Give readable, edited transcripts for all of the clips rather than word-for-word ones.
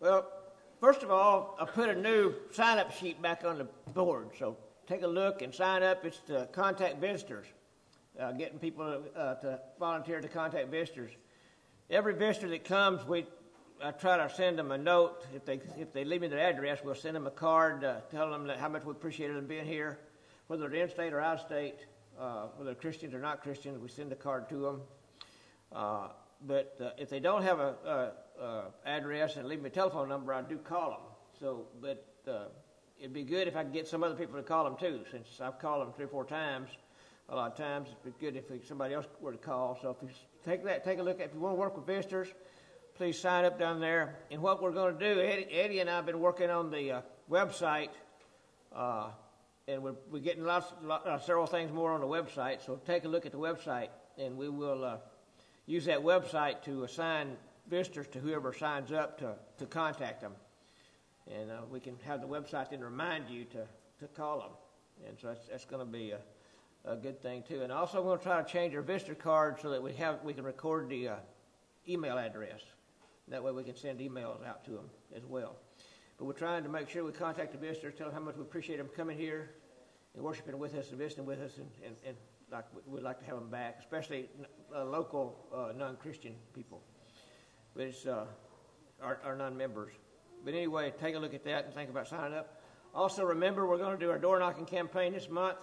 Well, first of all, I put a new sign-up sheet back on the board, so take a look and sign up. It's to contact visitors, getting people to volunteer to contact visitors. Every visitor that comes, I try to send them a note. If they leave me their address, we'll send them a card telling them how much we appreciate them being here, whether they're in-state or out-of-state, whether they're Christians or not Christians, we send a card to them. But if they don't have a address and leave me a telephone number, I do call them. So, it'd be good if I could get some other people to call them too, since I've called them 3 or 4 times. A lot of times, it'd be good if somebody else were to call. So, if you take a look at, if you want to work with visitors, please sign up down there. And what we're going to do, Eddie and I have been working on the website, and we're getting several things more on the website. So, take a look at the website, and we will use that website to assign visitors to whoever signs up to contact them. And we can have the website then remind you to call them. And so that's going to be a good thing too. And also we're going to try to change our visitor card so that we can record the email address. That way we can send emails out to them as well. But we're trying to make sure we contact the visitors, tell them how much we appreciate them coming here and worshiping with us and visiting with us, and we'd like to have them back, especially local non-Christian people. But it's our non-members. But anyway, take a look at that and think about signing up. Also, remember, we're going to do our door knocking campaign this month,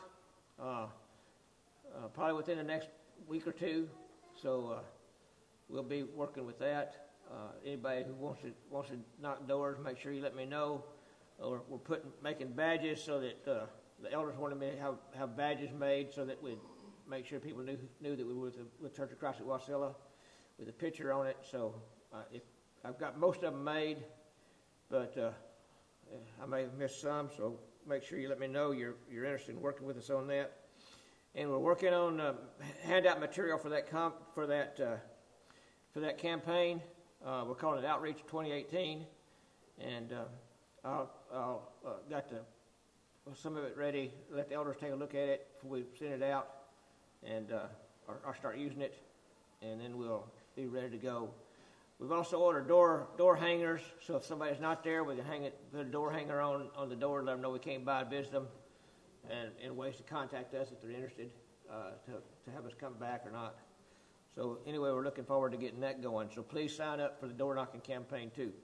probably within the next week or two. So we'll be working with that. Anybody who wants to knock doors, make sure you let me know. We're making badges so that the elders wanted me to have badges made so that we'd make sure people knew that we were with Church of Christ at Wasilla with a picture on it. So if I've got most of them made, but I may have missed some, so make sure you let me know you're interested in working with us on that. And we're working on handout material for that campaign. We're calling it Outreach 2018, and I'll got some of it ready. Let the elders take a look at it before we send it out, and or start using it, and then we'll be ready to go. We've also ordered door hangers, so if somebody's not there, we can put a door hanger on the door and let them know we came by and visit them, and ways to contact us if they're interested to have us come back or not. So anyway, we're looking forward to getting that going. So please sign up for the door knocking campaign too.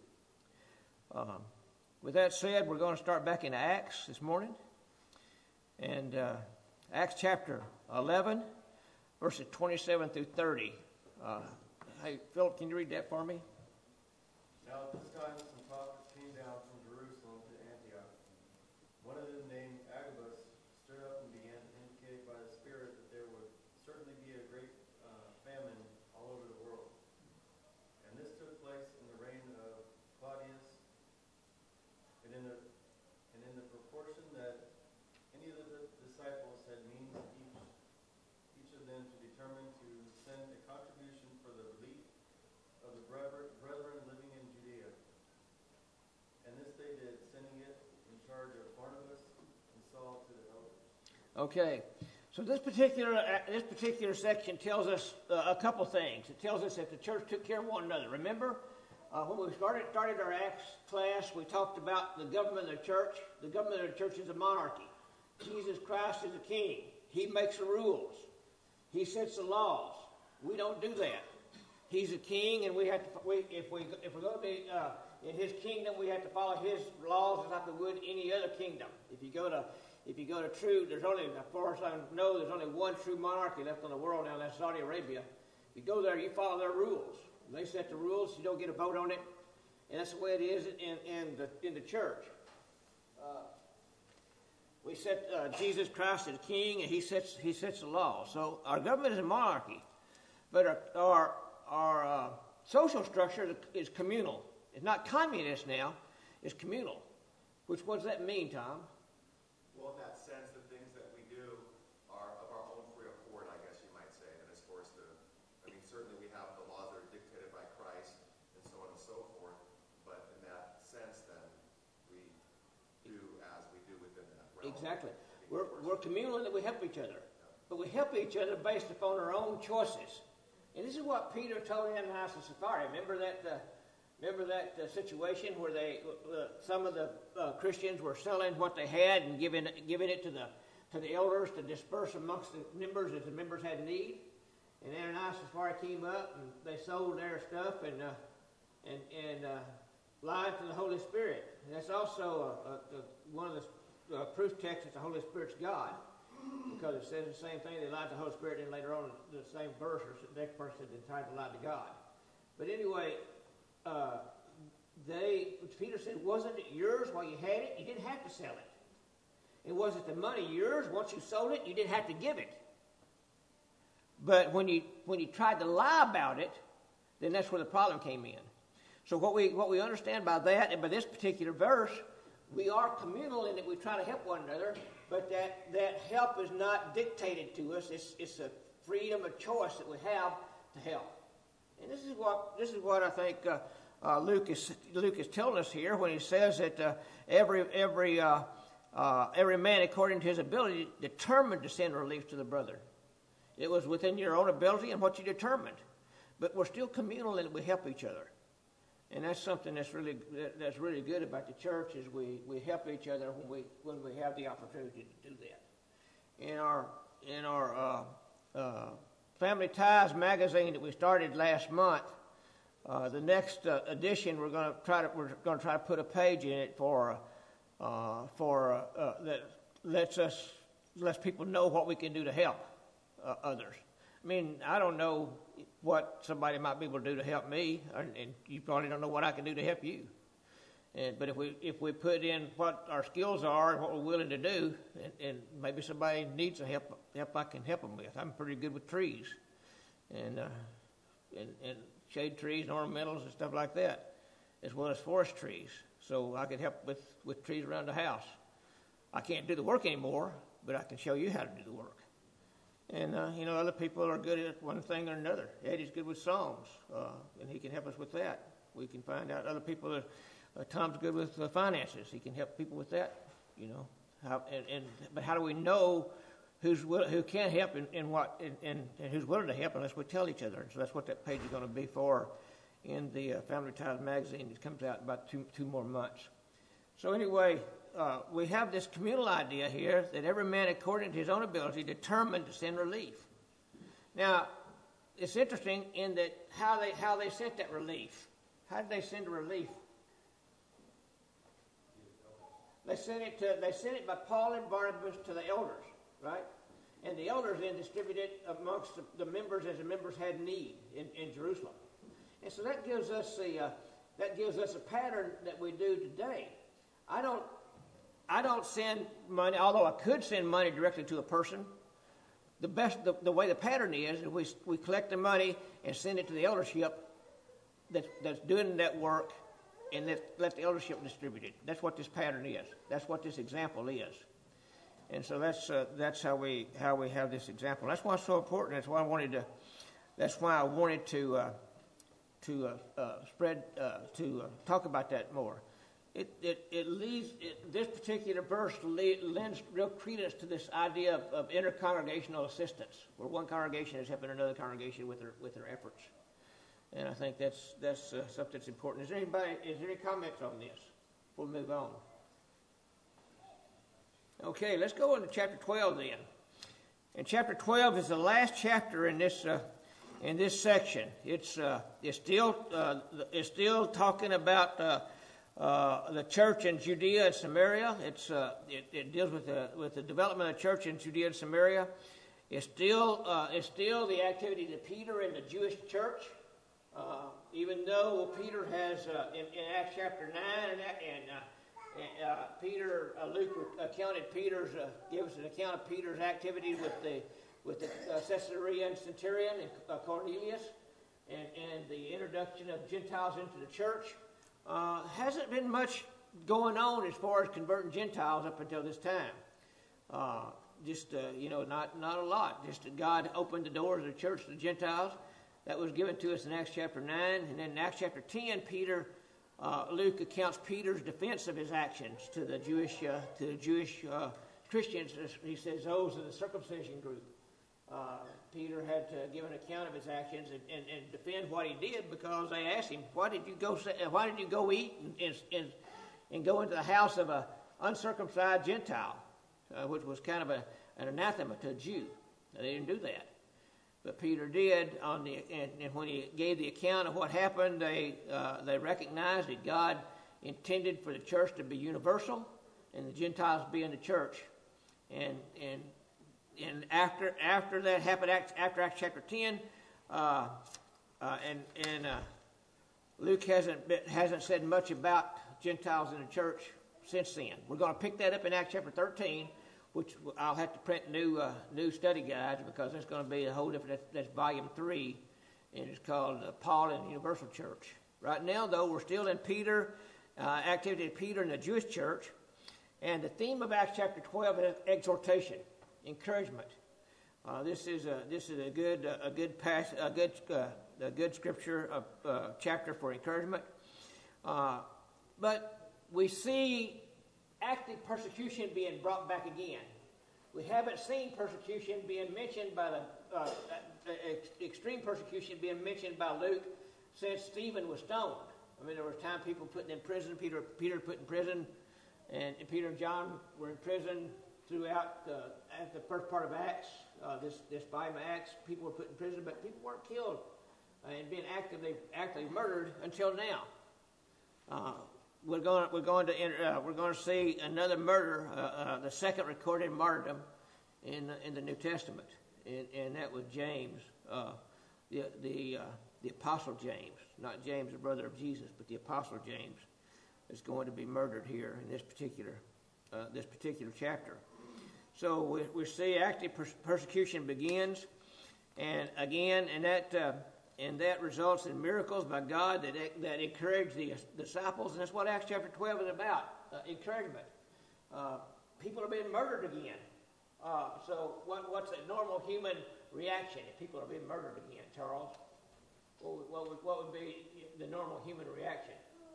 With that said, we're going to start back in Acts this morning, and Acts chapter 11, verses 27 through 30. Hey, Philip, can you read that for me? Now at this time, some prophets came down from Jerusalem to Antioch. One of them, named Agabus, stood up and began to indicate by the Spirit that there would certainly be a great famine all over the world. And this took place in the reign of Claudius, and in the proportion that any of the disciples had means each of them to determine to send a contribution for the relief of the brethren living in Judea. And this they did, sending it in charge of Barnabas and Saul to the elders. Okay, so this particular section tells us a couple things. It tells us that the church took care of one another. Remember, when we started our Acts class, we talked about the government of the church. The government of the church is a monarchy. Jesus Christ is a king. He makes the rules. He sets the laws. We don't do that. He's a king, and if we're going to be in his kingdom, we have to follow his laws just like we would any other kingdom. If you go to true, there's only, as far as I know, there's only one true monarchy left on the world now, and that's Saudi Arabia. If you go there, you follow their rules. They set the rules. You don't get a vote on it, and that's the way it is in the church. We set Jesus Christ as king, and he sets the law. So our government is a monarchy, but our social structure is communal. It's not communist now; it's communal. What does that mean, Tom? Well, in that sense, the things that we do are of our own free accord, I guess you might say, and as far as certainly we have the laws that are dictated by Christ and so on and so forth, but in that sense, then we do as we do within that realm. Exactly. We're communal in that we help each other, but we help each other based upon our own choices. And this is what Peter told Ananias and Sapphira. Remember that Remember that situation where some of the Christians were selling what they had and giving it to the elders to disperse amongst the members as the members had need. And Ananias and Sapphira came up and they sold their stuff and lied to the Holy Spirit. And that's also one of the proof texts that the Holy Spirit's God, because it says the same thing. They lied to the Holy Spirit, and later on the same verse, or the next person said they tried to lie to God. But anyway, Peter said, wasn't it yours while you had it? You didn't have to sell it. And wasn't the money yours? Once you sold it, you didn't have to give it. But when you tried to lie about it, then that's where the problem came in. So what we understand by that, and by this particular verse, we are communal in that we try to help one another, but that help is not dictated to us. It's a freedom of choice that we have to help. And this is what I think Luke is telling us here when he says that every man according to his ability determined to send relief to the brother. It was within your own ability and what you determined, but we're still communal in that we help each other, and that's something that's really good about the church is we help each other when we have the opportunity to do that. In our Family Ties magazine that we started last month, the next edition we're going to try to put a page in it for that lets people know what we can do to help others. I mean, I don't know what somebody might be able to do to help me, and you probably don't know what I can do to help you. But if we put in what our skills are and what we're willing to do, and maybe somebody needs help I can help them with. I'm pretty good with trees, and shade trees and ornamentals and stuff like that, as well as forest trees. So I can help with trees around the house. I can't do the work anymore, but I can show you how to do the work. And, other people are good at one thing or another. Eddie's good with songs, and he can help us with that. We can find out other people Tom's good with finances. He can help people with that, But how do we know who can help and who's willing to help unless we tell each other? And so that's what that page is going to be for in the Family Ties magazine. It comes out in about two more months. So anyway, we have this communal idea here that every man according to his own ability determined to send relief. Now, it's interesting in that how they sent that relief. How did they send the relief? They sent it by Paul and Barnabas to the elders, right? And the elders then distributed it amongst the members as the members had need in Jerusalem. And so that gives us a pattern that we do today. I don't send money, although I could send money directly to a person. The way the pattern is we collect the money and send it to the eldership that's doing that work, and let the eldership distribute it. That's what this pattern is. That's what this example is. And so that's how we have this example. That's why it's so important. That's why I wanted to talk about that more. This particular verse lends real credence to this idea of intercongregational assistance, where one congregation is helping another congregation with their efforts. And I think that's something that's important. Is there any comments on this before we move on? Okay, let's go into chapter 12 then. And chapter 12 is the last chapter in this section. It's still talking about the church in Judea and Samaria. It deals with the development of the church in Judea and Samaria. It's still the activity of Peter and the Jewish church. Even though Peter has in Acts chapter 9 Luke gives an account of Peter's activities with the Caesarean centurion and Cornelius, and the introduction of Gentiles into the church. Hasn't been much going on as far as converting Gentiles up until this time. Not a lot. Just that God opened the doors of the church to the Gentiles. That was given to us in Acts chapter 9. And then in Acts chapter 10, Luke accounts Peter's defense of his actions to the Jewish Christians. He says those of the circumcision group. Peter had to give an account of his actions and defend what he did, because they asked him, "Why did you go eat and go into the house of an uncircumcised Gentile?" Which was kind of an anathema to a Jew. They didn't do that. But Peter did, and when he gave the account of what happened, they recognized that God intended for the church to be universal and the Gentiles be in the church. And after that happened, after Acts chapter 10, Luke hasn't said much about Gentiles in the church since then. We're going to pick that up in Acts chapter 13, which I'll have to print new study guides, because it's going to be a whole different. That's volume 3, and it's called Paul and the Universal Church. Right now, though, we're still in Peter, activity of Peter in the Jewish church, and the theme of Acts chapter 12 is exhortation, encouragement. This is a good scripture chapter for encouragement, but we see active persecution being brought back again. We haven't seen persecution being mentioned by extreme persecution being mentioned by Luke since Stephen was stoned. I mean, there was time people put in prison, Peter put in prison, and Peter and John were in prison throughout the first part of Acts. This volume of Acts, people were put in prison, but people weren't killed and being actively murdered until now. We're going to see another murder, the second recorded martyrdom in the New Testament, and that was James, the Apostle James, not James, the brother of Jesus, but the Apostle James is going to be murdered here in this particular chapter. So we see active persecution begins, and that results in miracles by God that encourage the disciples, and that's what Acts chapter 12 is about, encouragement. People are being murdered again. So what's a normal human reaction if people are being murdered again, Charles? What would be the normal human reaction?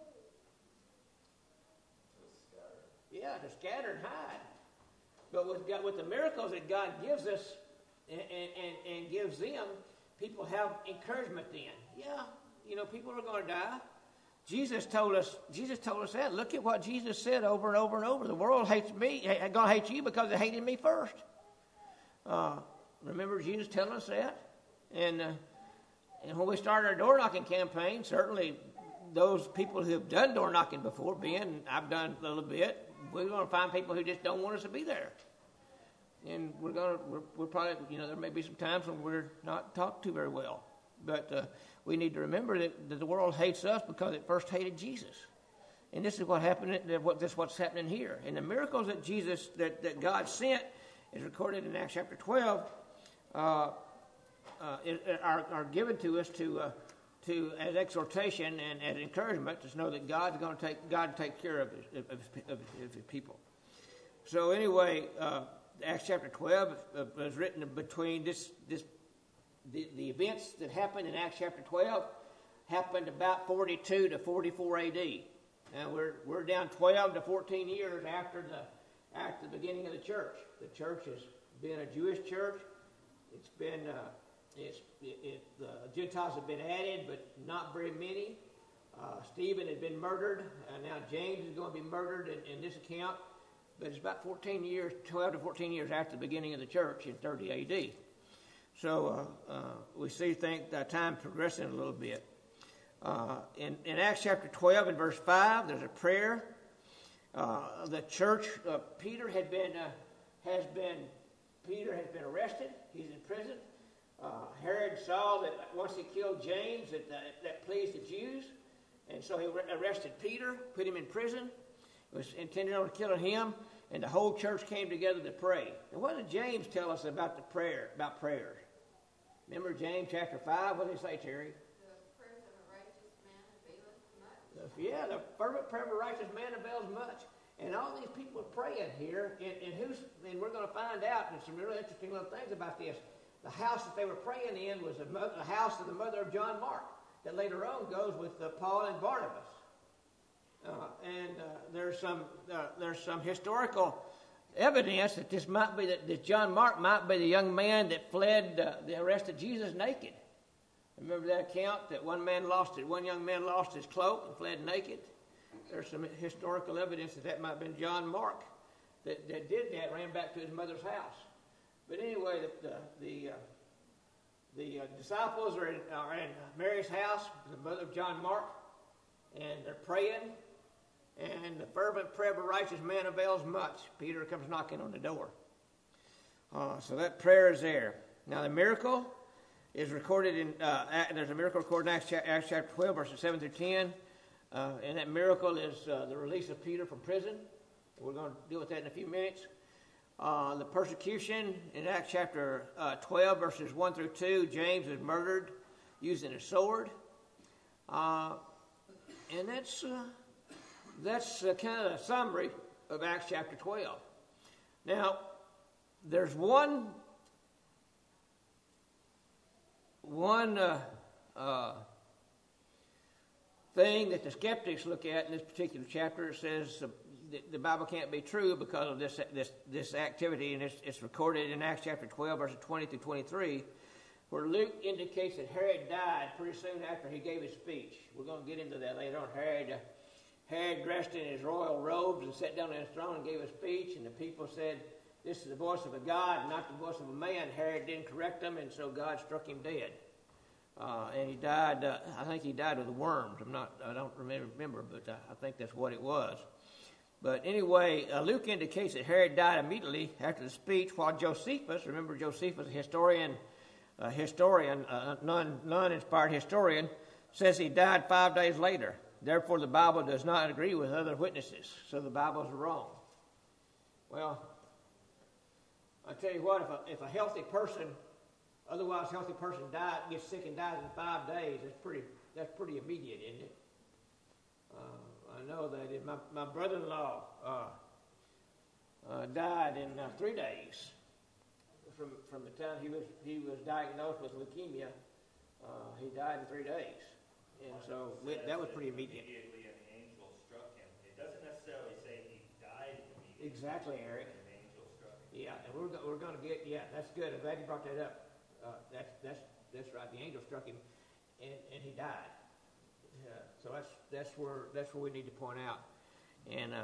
To scatter and hide. But with the miracles that God gives us and gives them, people have encouragement then. Yeah, people are going to die. Jesus told us that. Look at what Jesus said over and over and over. The world hates me. God hates you because they hated me first. Remember Jesus telling us that? And when we started our door knocking campaign, certainly those people who have done door knocking before, I've done a little bit, we're going to find people who just don't want us to be there. And we're probably, there may be some times when we're not talked to very well. But we need to remember that the world hates us because it first hated Jesus. And this is what happened, this is what's happening here. And the miracles that God sent is recorded in Acts chapter 12, are given to us to as exhortation and as encouragement to know that God's going to take care of his people. So anyway, Acts chapter 12 was written between the events that happened in Acts chapter 12 happened about 42 to 44 AD. And we're down 12 to 14 years after the beginning of the church. The church has been a Jewish church. It's been the Gentiles have been added, but not very many. Stephen had been murdered, and now James is going to be murdered in this account. But it's about 12 to 14 years after the beginning of the church in 30 AD. So we see time progressing a little bit. In Acts chapter 12 and verse 5, there's a prayer. The church, Peter has been arrested. He's in prison. Herod saw that once he killed James, that pleased the Jews, and so he arrested Peter, put him in prison. It was intended on killing him, and the whole church came together to pray. And what did James tell us about about prayers? Remember James chapter 5? What did he say, Terry? The prayers of a righteous man availeth much. Yeah, the fervent prayer of a righteous man avails much. And all these people are praying here, and we're going to find out, and some really interesting little things about this. The house that they were praying in was the house of the mother of John Mark, that later on goes with Paul and Barnabas. There's some historical evidence that this might be that John Mark might be the young man that fled the arrest of Jesus naked. Remember that account that one young man lost his cloak and fled naked? There's some historical evidence that might have been John Mark that did that, ran back to his mother's house. But anyway, the disciples are in Mary's house, the mother of John Mark, and they're praying. And the fervent prayer of a righteous man avails much. Peter comes knocking on the door. So that prayer is there. Now the miracle is recorded in, there's a miracle recorded in Acts chapter 12, verses 7 through 10. And that miracle is the release of Peter from prison. We're going to deal with that in a few minutes. The persecution in Acts chapter 12, verses 1 through 2. James is murdered using a sword. And that's kind of a summary of Acts chapter 12. Now, there's one thing that the skeptics look at in this particular chapter. It says the Bible can't be true because of this activity, and it's recorded in Acts chapter 12, verses 20 through 23, where Luke indicates that Herod died pretty soon after he gave his speech. We're going to get into that later on. Herod dressed in his royal robes and sat down on his throne and gave a speech, and the people said, "This is the voice of a God, not the voice of a man." Herod didn't correct them, and so God struck him dead. And he died, I think he died with worms. I don't remember, but I think that's what it was. But anyway, Luke indicates that Herod died immediately after the speech, while Josephus, remember Josephus, a historian, non-inspired historian, says he died 5 days later. Therefore, the Bible does not agree with other witnesses, so the Bible's wrong. Well, I tell you what, if a healthy person, otherwise healthy person gets sick and dies in 5 days, that's pretty immediate, isn't it? I know that my brother-in-law died in 3 days from the time he was diagnosed with leukemia. He died in 3 days. And so that was pretty immediate. Immediately an angel struck him. It doesn't necessarily say he died immediately. Exactly, Eric. An angel struck him. Yeah, and we're going to get, that's good. I'm glad you brought that up. That's right. The angel struck him, and he died. So that's where we need to point out. And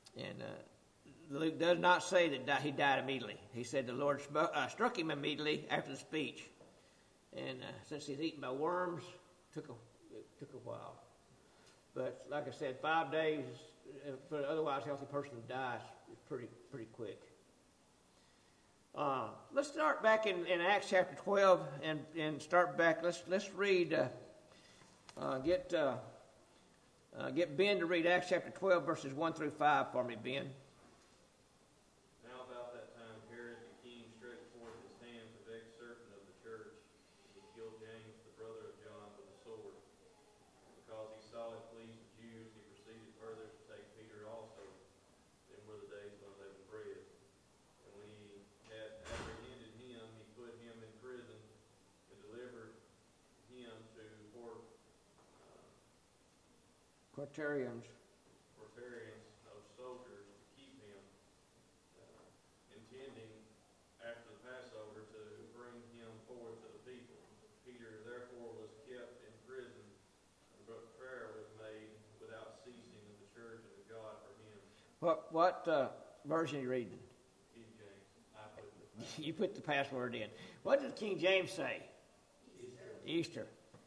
Luke does not say that he died immediately. He said the Lord struck him immediately after the speech. And since he's eaten by worms, it took a while. But like I said, 5 days for an otherwise healthy person to die is pretty quick. Let's start back in Acts chapter 12 and start back. Let's read. Get Ben to read Acts chapter 12 verses 1 through 5 for me, Ben. Now about that time, Herod the king stretched forth his hand to vex certain of the church. He killed James, the brother of John, with a sword. Because he saw it pleased the Jews, he proceeded further to take Peter also. Then were the days of unleavened bread. And when he had apprehended him, he put him in prison and delivered him to Quaternions of soldiers to keep him, intending after the Passover to bring him forth to the people. Peter therefore was kept in prison, but prayer was made without ceasing in the church and to God for him. What version are you reading? King James. You put the password in. What does King James say? Easter.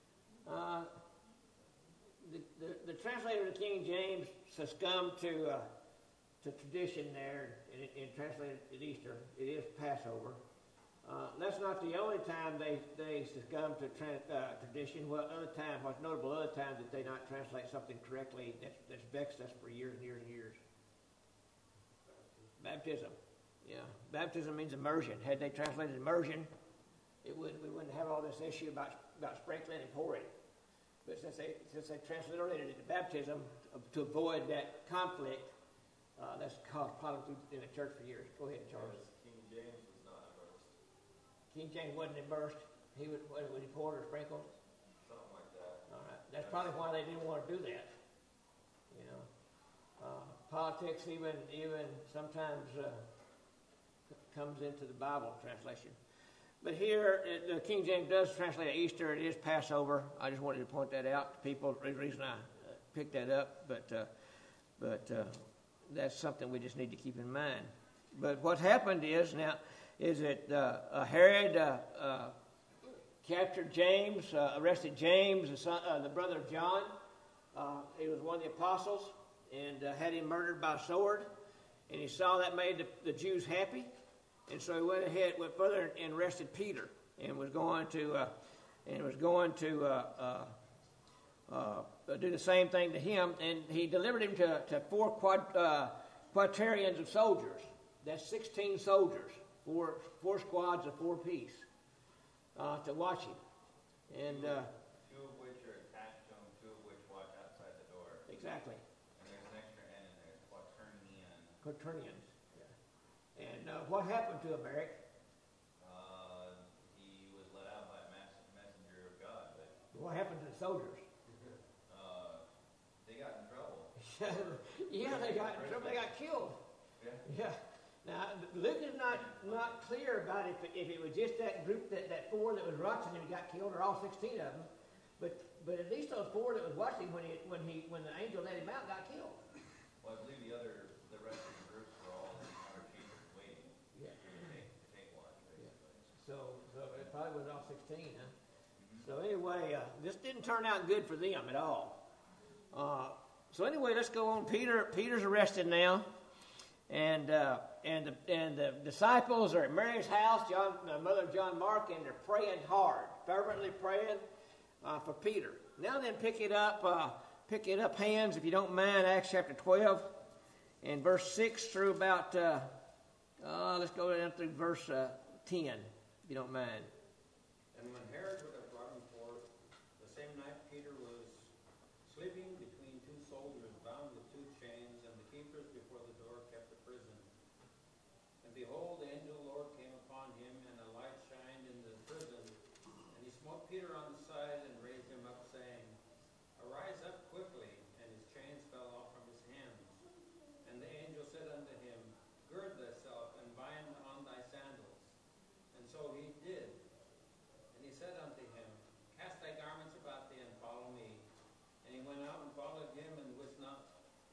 The translator of the King James succumbed to tradition there and translated it Easter. It is Passover. That's not the only time they succumb to tradition. What's notable other times that they not translate something correctly that's vexed us for years and years and years. Baptism. Yeah. Baptism means immersion. Had they translated immersion, we wouldn't have all this issue about sprinkling and pouring. But since they translated it to baptism to avoid that conflict, that's caused problems in the church for years. Go ahead, Charles. King James was not immersed. King James wasn't immersed. He would he poured or sprinkled? Something like that. All right. That's probably why they didn't want to do that. You know, politics even sometimes comes into the Bible translation. But here, the King James does translate it Easter. It is Passover. I just wanted to point that out to people. The reason I picked that up, but that's something we just need to keep in mind. But what happened is that Herod captured James, arrested James, the brother of John. He was one of the apostles, and had him murdered by sword. And he saw that made the Jews happy. And so he went further and arrested Peter, and was going to do the same thing to him. And he delivered him to four quaternions of soldiers. That's 16 soldiers, four squads of 4 apiece, to watch him. And 2 of which are attached to him, 2 of which watch outside the door. Exactly. And there's an extra N in there, Quaternions. And what happened to him, Eric? He was let out by a messenger of God, but What happened to the soldiers? they got in trouble. Yeah, they got in trouble. They got killed. Yeah. Now, Luke is not clear about if it was just that group, that 4 that was watching him got killed, or all 16 of them. But at least those 4 that was watching when the angel let him out got killed. Well, I believe the rest of the groups were all in outer chambers waiting to take watch, basically. So it probably was all 16, huh? So anyway, this didn't turn out good for them at all. So anyway, let's go on. Peter's arrested now, and the disciples are at Mary's house, the mother of John Mark, and they're praying hard, fervently praying for Peter. Now then, pick it up, hands, if you don't mind, Acts chapter 12, and verse 6 through about, let's go down through verse 10, if you don't mind. And when Herod would have brought him forth, the same night Peter was sleeping between 2 soldiers bound with 2 chains, and the keepers before the door kept the prison. And behold, the angel of the Lord came upon him, and a light shined in the prison. And he smote Peter on the side and raised him up, saying, Arise up quickly. And his chains fell off from his hands. And the angel said unto him, Gird thyself, and bind on thy sandals. And so he did. And he said unto him, Cast thy garments about thee, and follow me. And he went out and followed him, and wist not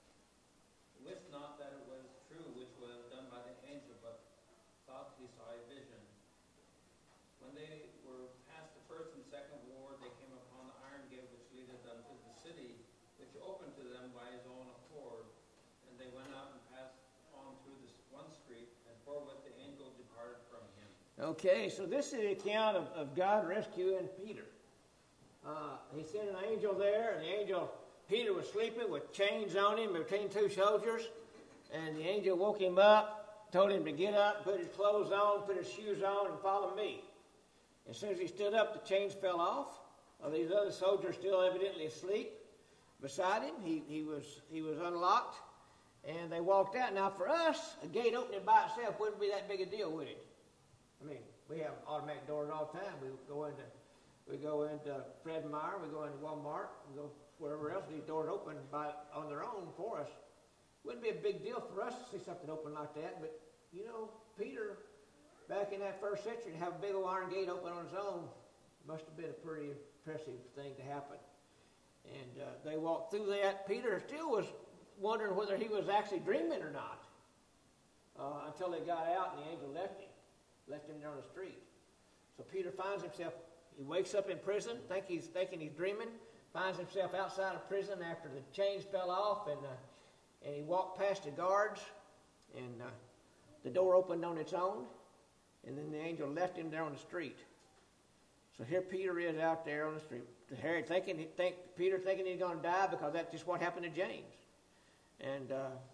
that it was true which was done by the angel, but thought he saw a vision. When they were past the first and second ward, they came upon the iron gate which leadeth unto the city, which opened to them by his own accord. And they went out and passed on through this one street, and forthwith the angel departed from him. Okay, so this is the account of God rescuing Peter. He sent an angel there, and Peter was sleeping with chains on him between 2 soldiers, and the angel woke him up, told him to get up, put his clothes on, put his shoes on, and follow me. As soon as he stood up, the chains fell off. These other soldiers still evidently asleep beside him. He was unlocked, and they walked out. Now, for us, a gate opening by itself wouldn't be that big a deal, would it? I mean, we have automatic doors all the time. We go into Fred Meyer, we go into Walmart, we go wherever else. These doors open on their own for us. Wouldn't be a big deal for us to see something open like that. But Peter, back in that first century, to have a big old iron gate open on its own must have been a pretty impressive thing to happen. And they walked through that. Peter still was wondering whether he was actually dreaming or not, until they got out and the angel left him there on the street. So Peter finds himself, he wakes up in prison, thinking he's dreaming, finds himself outside of prison after the chains fell off, and he walked past the guards, and the door opened on its own, and then the angel left him there on the street. So here Peter is out there on the street. Herod Peter thinking he's going to die, because that's just what happened to James. And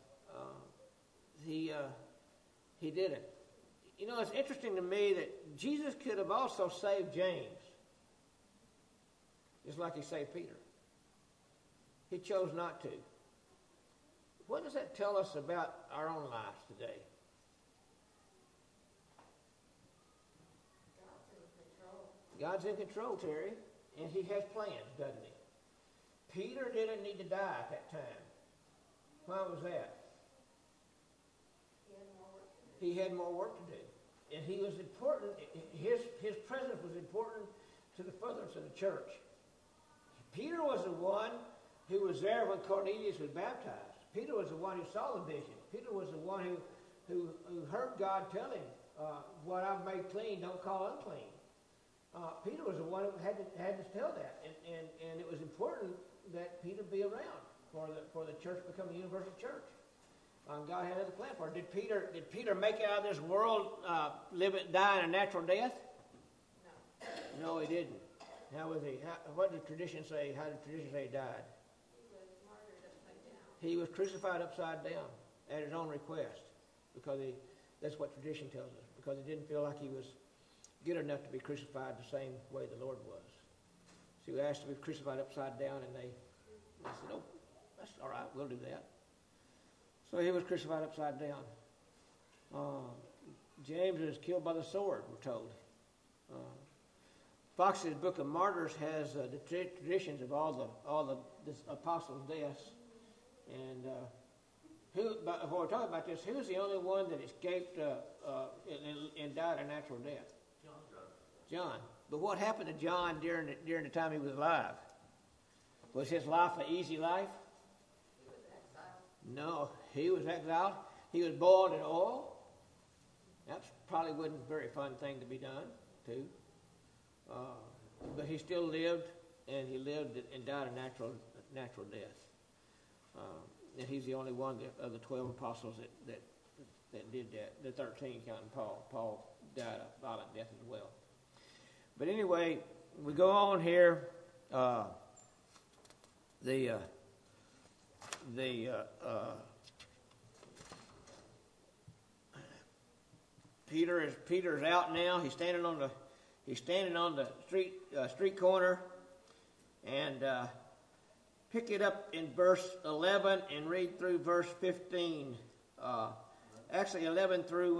he didn't. It's interesting to me that Jesus could have also saved James, just like he saved Peter. He chose not to. What does that tell us about our own lives today? God's in control, Terry, and he has plans, doesn't he? Peter didn't need to die at that time. Why was that? He had more work to do. And he was important. His presence was important to the furtherance of the church. Peter was the one who was there when Cornelius was baptized. Peter was the one who saw the vision. Peter was the one who heard God tell him, what I've made clean, don't call unclean. Peter was the one who had to tell that. And it was important that Peter be around for the church to become a universal church. God had another plan for it. Did Peter make it out of this world, die a natural death? No, he didn't. How was he? What did tradition say? How did tradition say he died? He was martyred upside down. He was crucified upside down at his own request, because that's what tradition tells us. Because he didn't feel like he was good enough to be crucified the same way the Lord was. So he asked to be crucified upside down, and they said, "Oh, that's all right. We'll do that." So he was crucified upside down. James was killed by the sword, we're told. Fox's Book of Martyrs has the traditions of all the apostles' deaths. And but when we're talking about this, who's the only one that escaped and died a natural death? John. But what happened to John during the time he was alive? Was his life an easy life? He was exiled. No, he was exiled. He was boiled in oil. That probably wasn't a very fun thing to be done, too. But he still lived, and he lived and died a natural death. And he's the only one of the 12 apostles that did that. The 13 counting Paul. Paul died a violent death as well. But anyway, we go on here. Peter's out now. He's standing on the street corner, and pick it up in verse 11 and read through verse 15. Actually, 11 through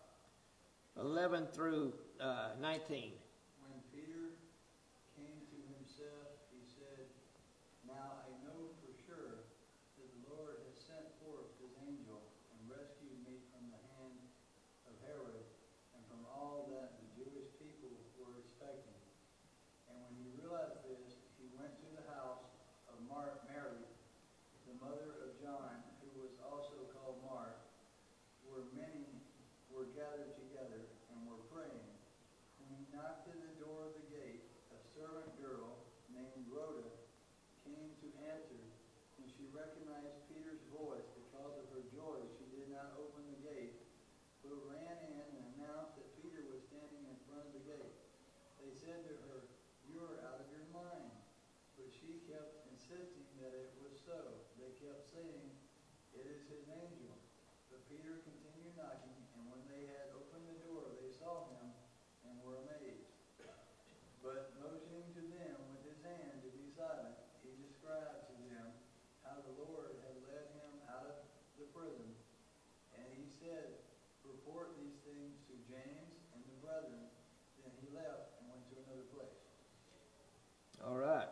19. When Peter came to himself, he said, "Now I know for sure that the Lord has sent forth his angel and rescued me from the hand of Herod and from all that the Jewish people were expecting." And when he realized this, he went to the house of Mary, the mother of John, who was also called Mark, where many were gathered together and were praying. When he knocked at the door of the gate, a servant girl named Rhoda came to answer. When she recognized Peter's voice because of her joy, she did not open the gate, but ran in and announced that Peter was standing in front of the gate. They said to her, "You are out of your mind." But she kept insisting that it was so. They kept saying, "It is his angel." But Peter continued knocking, and when they had opened the door, they saw him and were amazed. But motioning to them with his hand to be silent, he described to them how the Lord had led him out of the prison. And he said, "Report these things to James and the brethren." Then he left and went to another place. All right.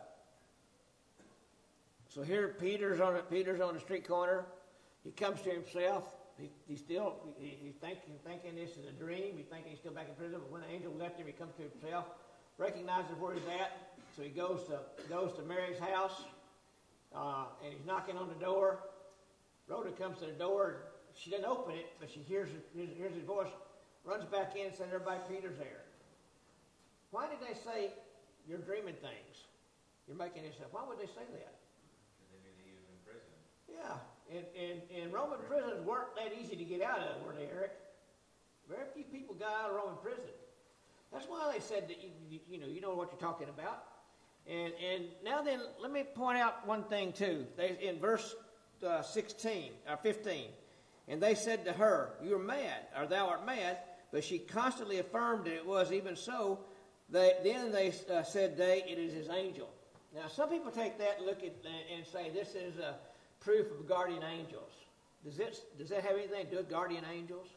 So here Peter's on the street corner. He comes to himself. He's thinking this is a dream. He's thinking he's still back in prison. But when the angel left him, he comes to himself, recognizes where he's at. So he goes to Mary's house, and he's knocking on the door. Rhoda comes to the door. She doesn't open it, but she hears his voice, runs back in, and says, "Everybody, Peter's there." Why did they say you're dreaming things? You're making this up. Why would they say that? Because they knew that he was in prison. Yeah, and Roman prisons weren't that easy to get out of, were they, Eric? Very few people got out of Roman prison. That's why they said that you know what you're talking about. And now then, let me point out one thing too. In verse 15, and they said to her, "You are mad, or thou art mad." But she constantly affirmed that it was even so. Then they said, "It is his angel." Now, some people take that, look at, and say this is a proof of guardian angels. Does that have anything to do with guardian angels?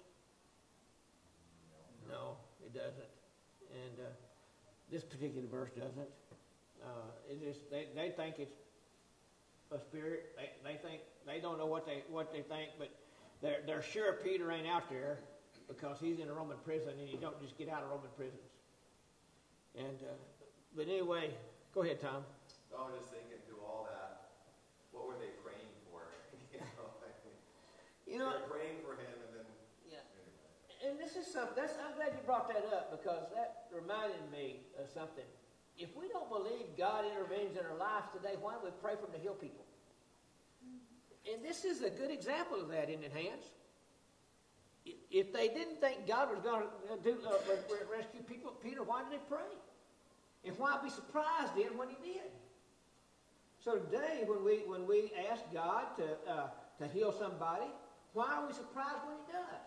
No, it doesn't. And this particular verse doesn't. They think it's a spirit. They think they don't know what they think, but they're sure Peter ain't out there. because he's in a Roman prison, and you don't just get out of Roman prisons. And but anyway, go ahead, Tom. I was just thinking through all that, what were they praying for? You know, they're praying for him, and then yeah. And this is something. I'm glad you brought that up, because that reminded me of something. If we don't believe God intervenes in our lives today, why don't we pray for him to heal people? And this is a good example of that, isn't it, Hans? If they didn't think God was going to rescue people, Peter, why did they pray? And why be surprised then when he did? So today, when we ask God to heal somebody, why are we surprised when he does?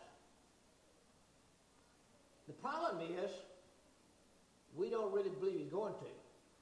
The problem is, we don't really believe he's going to.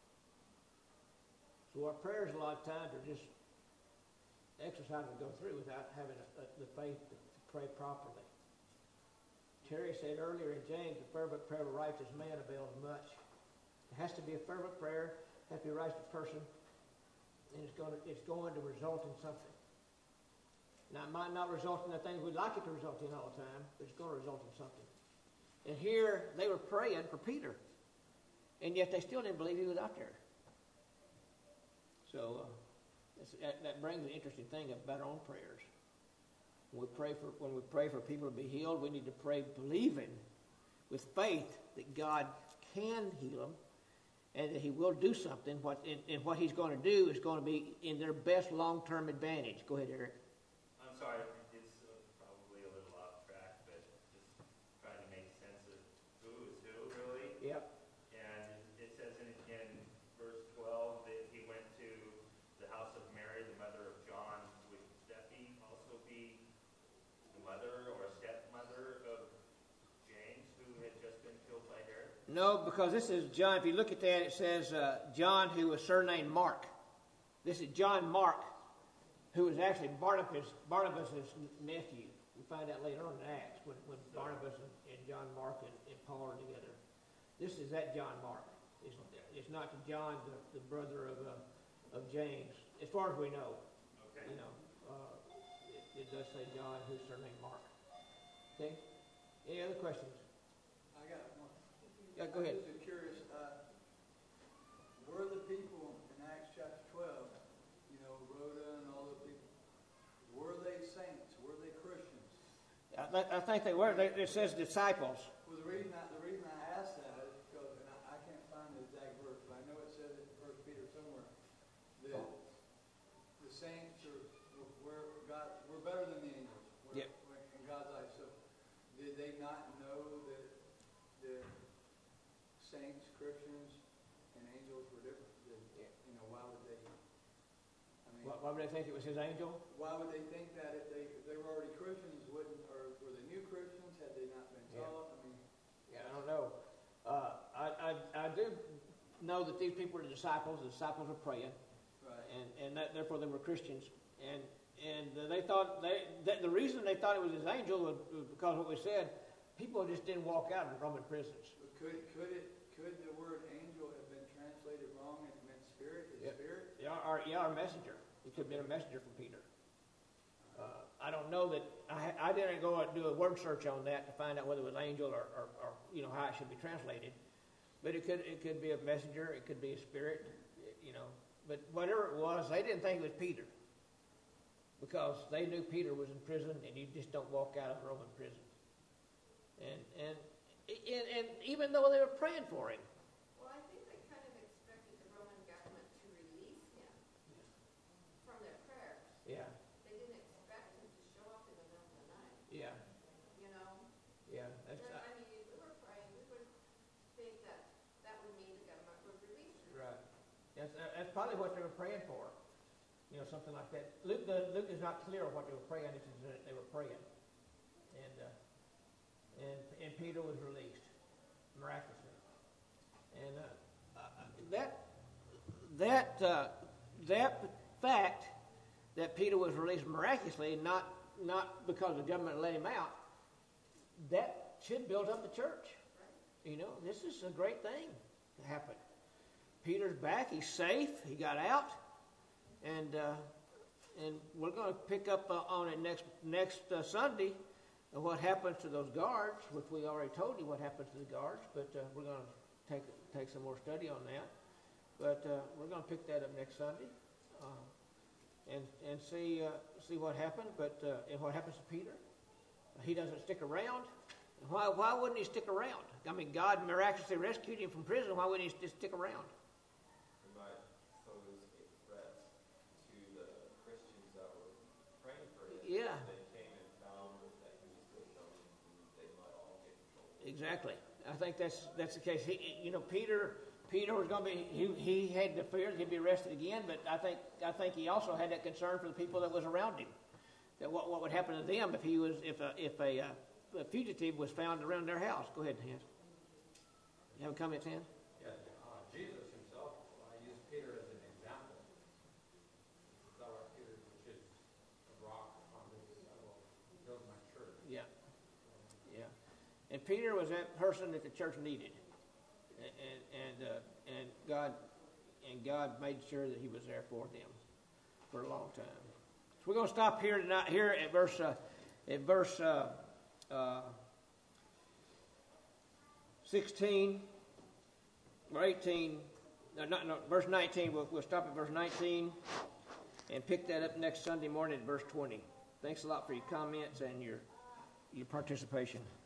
So our prayers a lot of times are just exercises to go through without having the faith to pray properly. Terry said earlier in James, the fervent prayer of a righteous man avails much. It has to be a fervent prayer, it has to be a righteous person, and it's going to result in something. Now, it might not result in the things we'd like it to result in all the time, but it's going to result in something. And here, they were praying for Peter, and yet they still didn't believe he was out there. So, that brings an interesting thing about our own prayers. When we pray for people to be healed, we need to pray believing with faith that God can heal them and that he will do something. And what he's going to do is going to be in their best long-term advantage. Go ahead, Eric. I'm sorry, it's probably a little off track, but just trying to make sense of who is who, really. Yep. And it says in verse 12 that he went to the house of Mary, the mother of John. Would that also be the mother or stepmother of James, who had just been killed by Herod? No, because this is John. If you look at that, it says John, who was surnamed Mark. This is John Mark, who was actually Barnabas' nephew. We find out later on in Acts when Barnabas and John Mark and Paul are together. This is that John Mark. It's not John, the brother of James, as far as we know. Okay. You know, it does say John, who's surnamed Mark. Okay. Any other questions? I got one. Yeah, go ahead. I'm just curious, were the people in Acts chapter 12, Rhoda and all the people, were they saints? Were they Christians? I think they were. It says disciples. Well, the reason I asked that is because, and I can't find the exact verse, but I know it says it in 1 Peter somewhere, that the saints we're better than the angels. Yep. In God's eyes. So did they not know that the saints, Christians, and angels were different? Why would they? Why would they think it was his angel? Why would they think that if they were already Christians, or were they new Christians? Had they not been taught? Yeah, I don't know. I do know that these people were the disciples. The disciples were praying, right? And therefore they were Christians. And they thought the reason they thought it was his angel was because what we said, people just didn't walk out of the Roman prisons. But could the word angel have been translated wrong and it meant spirit? Spirit? Yeah, our messenger. It could have been a messenger from Peter. I don't know that I didn't go and do a word search on that to find out whether it was angel or how it should be translated. But it could be a messenger. It could be a spirit. But whatever it was, they didn't think it was Peter, because they knew Peter was in prison, and you just don't walk out of a Roman prison. And even though they were praying for him. Well, I think they kind of expected the Roman government to release him from their prayers. Yeah. They didn't expect him to show up in the middle of the night. Yeah. Yeah. That's I mean, if we were praying, we would think that would mean the government would release him. right. That's probably what they were praying for. Something like that. Luke is not clear on what they were praying. It's just that they were praying, and Peter was released miraculously. And that fact that Peter was released miraculously, not because the government let him out, that should build up the church. This is a great thing to happen. Peter's back. He's safe. He got out. And we're going to pick up on it next Sunday And what happens to those guards, which we already told you what happens to the guards, but we're going to take some more study on that. But we're going to pick that up next Sunday and see what happened. But and what happens to Peter? He doesn't stick around. Why wouldn't he stick around? I mean, God miraculously rescued him from prison. Why wouldn't he just stick around? We might pose a threat to the Christians that were praying for him. Yeah. If they came and found that he was with them, they might all get in trouble. Exactly. I think that's the case. Peter was going to be. He had the fear that he'd be arrested again, but I think he also had that concern for the people that was around him. That what would happen to them if a fugitive was found around their house. Go ahead, Hans. You have a comment, Hans? Yeah, Jesus himself used Peter as an example. Thou art Peter, which is a rock upon which I will build my church. Yeah. And Peter was that person that the church needed, and God made sure that he was there for them for a long time. So we're going to stop here tonight. Here at verse 16 or 18. Verse 19. We'll stop at verse 19 and pick that up next Sunday morning at verse 20. Thanks a lot for your comments and your participation.